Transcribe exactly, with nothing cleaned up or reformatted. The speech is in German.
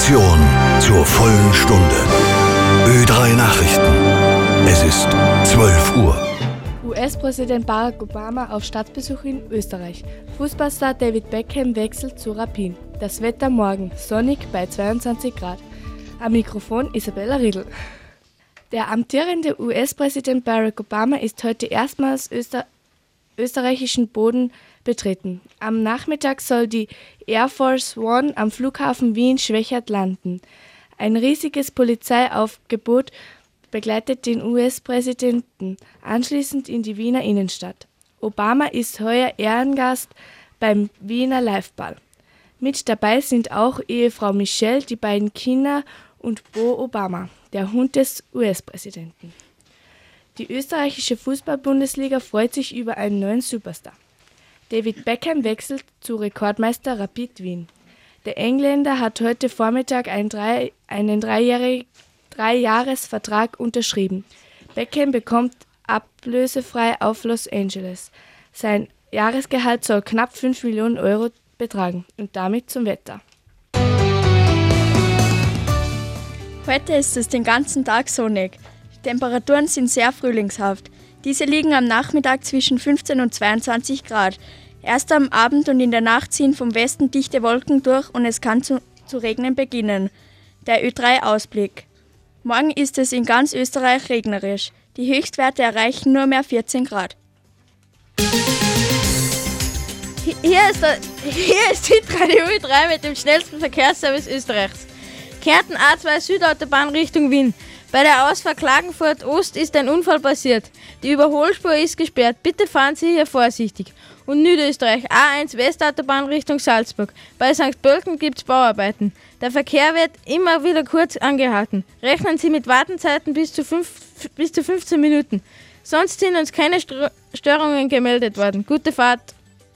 Information zur vollen Stunde. Ö drei Nachrichten. Es ist zwölf Uhr. U S-Präsident Barack Obama auf Staatsbesuch in Österreich. Fußballstar David Beckham wechselt zu Rapid. Das Wetter morgen, sonnig bei zweiundzwanzig Grad. Am Mikrofon Isabella Riedl. Der amtierende U S-Präsident Barack Obama ist heute erstmals Öster- österreichischen Boden betreten. Am Nachmittag soll die Air Force One am Flughafen Wien-Schwechat landen. Ein riesiges Polizeiaufgebot begleitet den U S-Präsidenten anschließend in die Wiener Innenstadt. Obama ist heuer Ehrengast beim Wiener Liveball. Mit dabei sind auch Ehefrau Michelle, die beiden Kinder und Bo Obama, der Hund des U S-Präsidenten. Die österreichische Fußball-Bundesliga freut sich über einen neuen Superstar. David Beckham wechselt zu Rekordmeister Rapid Wien. Der Engländer hat heute Vormittag einen, drei, einen dreijährigen Dreijahresvertrag unterschrieben. Beckham bekommt ablösefrei auf Los Angeles. Sein Jahresgehalt soll knapp fünf Millionen Euro betragen. Und damit zum Wetter. Heute ist es den ganzen Tag sonnig. Die Temperaturen sind sehr frühlingshaft. Diese liegen am Nachmittag zwischen fünfzehn und zweiundzwanzig Grad. Erst am Abend und in der Nacht ziehen vom Westen dichte Wolken durch und es kann zu, zu regnen beginnen. Der Ö drei Ausblick. Morgen ist es in ganz Österreich regnerisch. Die Höchstwerte erreichen nur mehr vierzehn Grad. Hier ist, der, hier ist Hitradio Ö drei mit dem schnellsten Verkehrsservice Österreichs. Kärnten A zwei Südautobahn Richtung Wien. Bei der Ausfahrt Klagenfurt Ost ist ein Unfall passiert. Die Überholspur ist gesperrt. Bitte fahren Sie hier vorsichtig. Und Niederösterreich A eins Westautobahn Richtung Salzburg. Bei Sankt Pölten gibt es Bauarbeiten. Der Verkehr wird immer wieder kurz angehalten. Rechnen Sie mit Wartenzeiten bis zu, fünf, bis zu fünfzehn Minuten. Sonst sind uns keine Störungen gemeldet worden. Gute Fahrt.